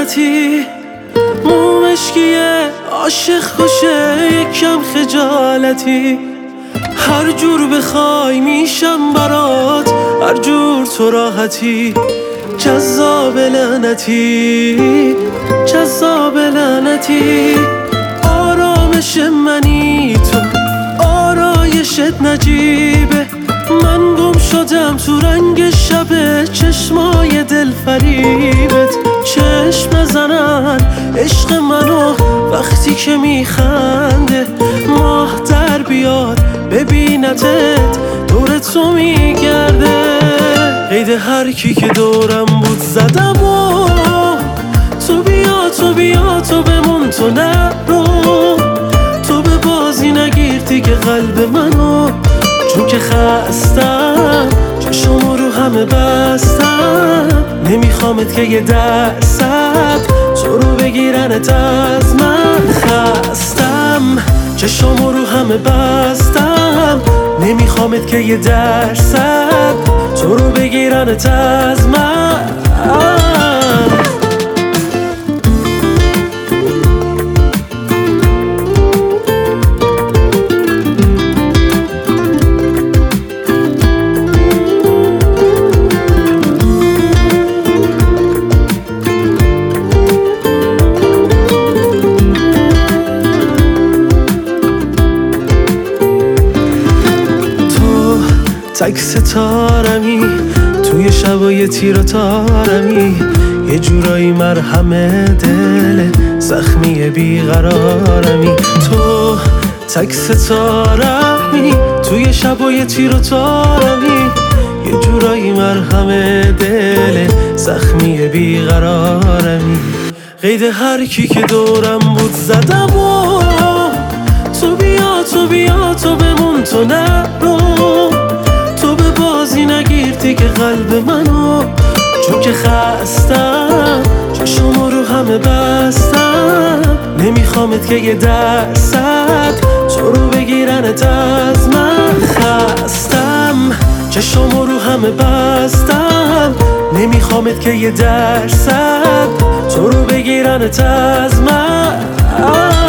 لعنتی، مومشکیه عاشق خوشه یکم خجالتی. هر جور بخوای میشم برات، هر جور تو راحتی. جذاب لعنتی، جذاب لعنتی. آرامش منی تو، آرایشت نجیبه. من گم شدم تو رنگ شب چشمای دلفریبت. چشم بزنن عشق منو وقتی که میخنده. ماه در بیاد ببینتت دور تو میگرده. قید هر کی که دورم بود زدم و تو بیا تو بیا تو بمون تو نرو. تو به بازی نگیر دیگه قلب منو، چون که خستم چشمو رو همه بستم. نمیخوامت که یه درصد تو رو بگیرنت از من. خستم چشمو رو همه بستم. نمیخوامت که یه درصد تو رو بگیرنت از من. تک ستارمی توی شبای تیر و تارمی. یه جورایی مرهم دل زخمی بیقرارمی. تو تک ستارمی توی شبای تیر و تارمی. یه جورایی مرهم دل زخمی بیقرارمی. قید هر کی که دورم بود زدم و تو بیا تو بیا تو بمون تو نرو. نگیر دیگه قلب منو، چون که خستم چشمو رو همه بستم. نمیخوامت که یه درصد تو رو بگیرنت از من. خستم چشمو رو همه بستم. نمیخوامت که یه درصد تو رو بگیرنت از من.